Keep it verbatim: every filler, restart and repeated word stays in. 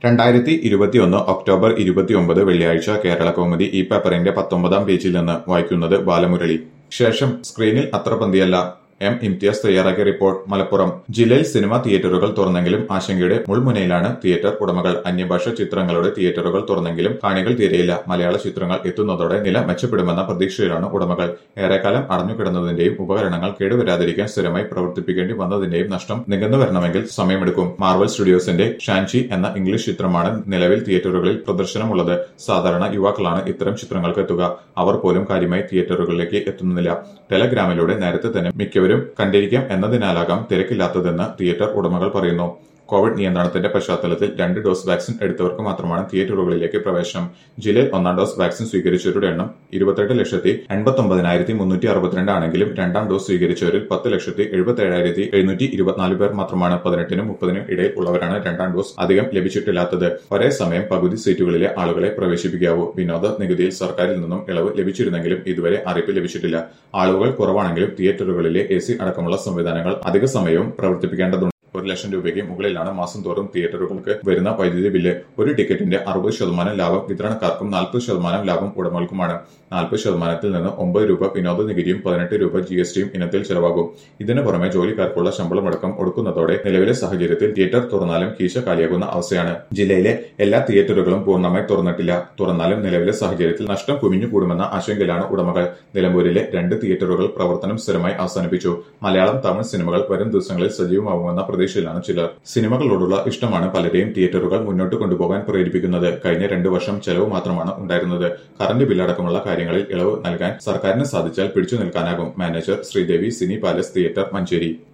രണ്ടായിരത്തി ഇരുപത്തിയൊന്ന് ഒക്ടോബർ ഇരുപത്തിയൊമ്പത് വെള്ളിയാഴ്ച കേരളകൗമുദി ഈ പേപ്പറിന്റെ പത്തൊമ്പതാം പേജിൽ നിന്ന് വായിക്കുന്നത് ബാലമുരളി. ശേഷം സ്ക്രീനിൽ അത്ര പന്തിയല്ല. എം ഇംതിയാസ് തയ്യാറാക്കിയ റിപ്പോർട്ട്. മലപ്പുറം ജില്ലയിൽ സിനിമാ തിയേറ്ററുകൾ തുറന്നെങ്കിലും ആശങ്കയുടെ മുൾമുനയിലാണ് തിയേറ്റർ ഉടമകൾ. അന്യഭാഷ ചിത്രങ്ങളുടെ തിയേറ്ററുകൾ തുറന്നെങ്കിലും കാണികൾ തീരെയില്ല. മലയാള ചിത്രങ്ങൾ എത്തുന്നതോടെ നില മെച്ചപ്പെടുമെന്ന പ്രതീക്ഷയിലാണ് ഉടമകൾ. ഏറെക്കാലം അടഞ്ഞുകിടന്നതിന്റെയും ഉപകരണങ്ങൾ കേടുവരാതിരിക്കാൻ സ്ഥിരമായി പ്രവർത്തിപ്പിക്കേണ്ടി വന്നതിന്റെയും നഷ്ടം നികന്നു വരണമെങ്കിൽ സമയമെടുക്കും. മാർവൽ സ്റ്റുഡിയോസിന്റെ ഷാൻചി എന്ന ഇംഗ്ലീഷ് ചിത്രമാണ് നിലവിൽ തിയേറ്ററുകളിൽ പ്രദർശനമുള്ളത്. സാധാരണ യുവാക്കളാണ് ഇത്തരം ചിത്രങ്ങൾക്ക് എത്തുക. അവർ പോലും കാര്യമായി തിയേറ്ററുകളിലേക്ക് എത്തുന്നില്ല. ടെലഗ്രാമിലൂടെ നേരത്തെ തന്നെ മിക്കവരും കണ്ടിരിക്കാം എന്നതിനാലാകാം തിരക്കില്ലാത്തതെന്ന് തിയേറ്റർ ഉടമകൾ പറയുന്നു. കോവിഡ് നിയന്ത്രണത്തിന്റെ പശ്ചാത്തലത്തിൽ രണ്ട് ഡോസ് വാക്സിൻ എടുത്തവർക്ക് മാത്രമാണ് തിയേറ്ററുകളിലേക്ക് പ്രവേശനം. ജില്ലയിൽ ഒന്നാം ഡോസ് വാക്സിൻ സ്വീകരിച്ചവരുടെ എണ്ണം ഇരുപത്തെട്ട് ലക്ഷത്തി എൺപത്തി ഒമ്പതിനായിരത്തി മുന്നൂറ്റി അറുപത്തിരണ്ട് ആണെങ്കിലും രണ്ടാം ഡോസ് സ്വീകരിച്ചവരിൽ പത്ത് ലക്ഷത്തി എഴുപത്തി ഏഴായിരത്തി എഴുന്നൂറ്റി ഇരുപത്തിനാല് പേർ മാത്രമാണ്. പതിനെട്ടിനും മുപ്പതിനും ഇടയിൽ ഉള്ളവരാണ് രണ്ടാം ഡോസ് അധികം ലഭിച്ചിട്ടില്ലാത്തത്. ഒരേ സമയം പകുതി സീറ്റുകളിലെ ആളുകളെ പ്രവേശിപ്പിക്കാവൂ. വിനോദ നികുതിയിൽ സർക്കാരിൽ നിന്നും ഇളവ് ലഭിച്ചിരുന്നെങ്കിലും ഇതുവരെ അറിയിപ്പ് ലഭിച്ചിട്ടില്ല. ആളുകൾ കുറവാണെങ്കിലും തിയേറ്ററുകളിലെ എ സി അടക്കമുള്ള സംവിധാനങ്ങൾ അധിക സമയവും പ്രവർത്തിപ്പിക്കേണ്ടതുണ്ട്. ഒരു ലക്ഷം രൂപയ്ക്ക് മുകളിലാണ് മാസം തോറും തിയേറ്ററുകൾക്ക് വരുന്ന വൈദ്യുതി ബില്ല്. ഒരു ടിക്കറ്റിന്റെ അറുപത് ശതമാനം ലാഭം വിതരണക്കാർക്കും നാൽപ്പത് ശതമാനം ലാഭം ഉടമകൾക്കുമാണ്. നാൽപ്പത് ശതമാനത്തിൽ നിന്ന് ഒമ്പത് രൂപ വിനോദ നികുതിയും പതിനെട്ട് രൂപ ജി എസ് ടിയും ഇനത്തിൽ ചെലവാകും. ഇതിനു പുറമെ ജോലിക്കാർക്കുള്ള ശമ്പളമടക്കം ഒടുക്കുന്നതോടെ നിലവിലെ സാഹചര്യത്തിൽ തിയേറ്റർ തുറന്നാലും കീശ കാലിയാകുന്ന അവസ്ഥയാണ്. ജില്ലയിലെ എല്ലാ തിയേറ്ററുകളും പൂർണ്ണമായി തുറന്നിട്ടില്ല. തുറന്നാലും നിലവിലെ സാഹചര്യത്തിൽ നഷ്ടം കുമിഞ്ഞുകൂടുമെന്ന ആശങ്കയിലാണ് ഉടമകൾ. നിലമ്പൂരിലെ രണ്ട് തിയേറ്ററുകൾ പ്രവർത്തനം സ്ഥിരമായി അവസാനിപ്പിച്ചു. മലയാളം തമിഴ് സിനിമകൾ വരും ദിവസങ്ങളിൽ സജീവമാകുമെന്ന പ്രതീക്ഷയിലാണ് ചിലർ. സിനിമകളോടുള്ള ഇഷ്ടമാണ് പലരെയും തിയേറ്ററുകൾ മുന്നോട്ട് കൊണ്ടുപോകാൻ പ്രേരിപ്പിക്കുന്നത്. കഴിഞ്ഞ രണ്ടു വർഷം ചെലവ് മാത്രമാണ് ഉണ്ടായിരുന്നത്. കറന്റ് ബില്ലടക്കമുള്ള കാര്യങ്ങളിൽ ഇളവ് നൽകാൻ സർക്കാരിന് സാധിച്ചാൽ പിടിച്ചു നിൽക്കാനാകും. Manager Sreedevi cine palace theatre, Manjeri.